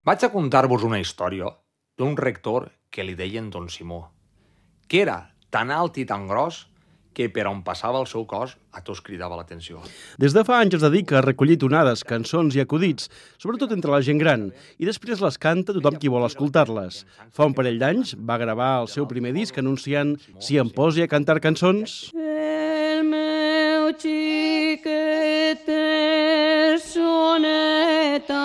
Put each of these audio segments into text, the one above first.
Vaig a contar-vos una història d'un rector que li deien Don Simó, que era tan alt i tan gros que per on passava el seu cos a tots cridava l'atenció. Des de fa anys es dedica a recollir tonades, cançons i acudits, sobretot entre la gent gran, i després les canta tothom qui vol escoltar-les. Fa un parell d'anys va gravar el seu primer disc anunciant si em posi a cantar cançons. El meu xiquet és soneta,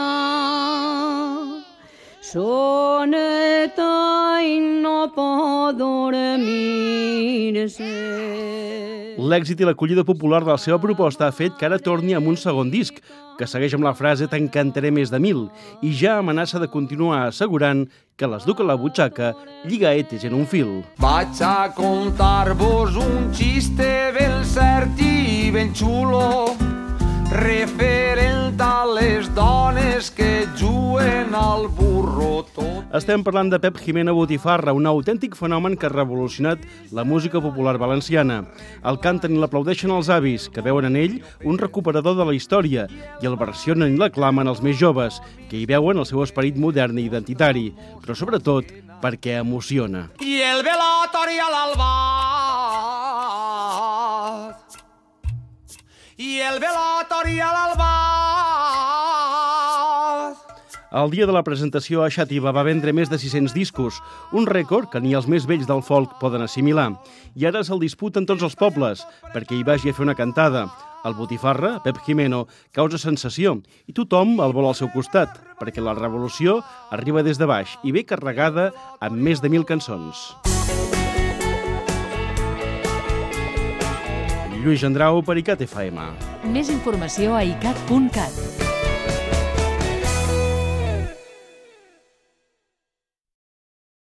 soneta i no pot dormir-se. L'èxit i l'acollida popular de la seva proposta ha fet que ara torni amb un segon disc, que segueix amb la frase «Te'n cantaré més de 1000», i ja amenaça de continuar assegurant que les duc a la butxaca lligaetes en un fil. Vaig a contar-vos un xiste ben cert i ben xulo, referent a les dones que juguen al burro tot. Estem parlant de Pep Jimeno Botifarra, un autèntic fenomen que ha revolucionat la música popular valenciana. El canten i l'aplaudeixen els avis, que veuen en ell un recuperador de la història, i el versionen i l'aclamen els més joves, que hi veuen el seu esperit modern i identitari, però sobretot perquè emociona. I el velatori a l'albat, i el velatori a l'albat. El dia de la presentació a Xàtiva va vendre més de 600 discos, un rècord que ni els més vells del folk poden assimilar. I ara se'l disputen tots els pobles, perquè hi vagi a fer una cantada. El Botifarra, Pep Jimeno, causa sensació i tothom el vol al seu costat, perquè la revolució arriba des de baix i ve carregada amb més de 1000 cançons. Lluís Andrau per ICAT FM. Més informació a icat.cat.